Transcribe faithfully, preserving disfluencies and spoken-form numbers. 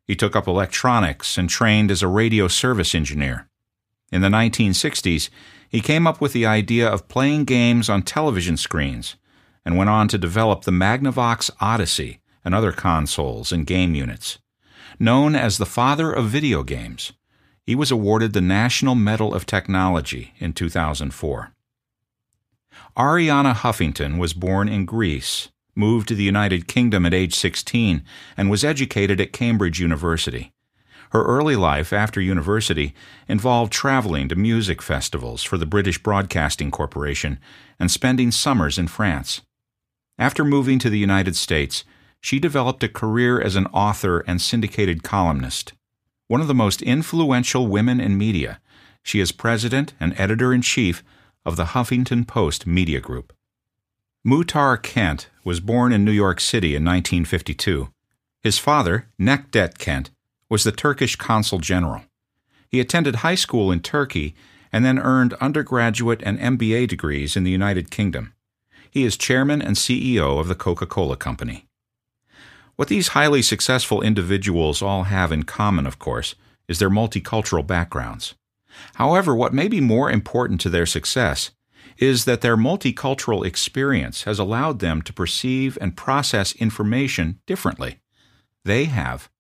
He took up electronics and trained as a radio service engineer. In the nineteen sixties, he came up with the idea of playing games on television screens and went on to develop the Magnavox Odyssey and other consoles and game units. Known as the father of video games, he was awarded the National Medal of Technology in two thousand four. Arianna Huffington was born in Greece, moved to the United Kingdom at age sixteen, and was educated at Cambridge University. Her early life after university involved traveling to music festivals for the British Broadcasting Corporation and spending summers in France. After moving to the United States, she developed a career as an author and syndicated columnist. One of the most influential women in media, she is president and editor-in-chief of the Huffington Post Media Group. Muhtar Kent was born in New York City in nineteen fifty-two. His father, Necdet Kent, was the Turkish consul general. He attended high school in Turkey and then earned undergraduate and M B A degrees in the United Kingdom. He is chairman and C E O of the Coca-Cola Company. What these highly successful individuals all have in common, of course, is their multicultural backgrounds. However, what may be more important to their success is that their multicultural experience has allowed them to perceive and process information differently. They have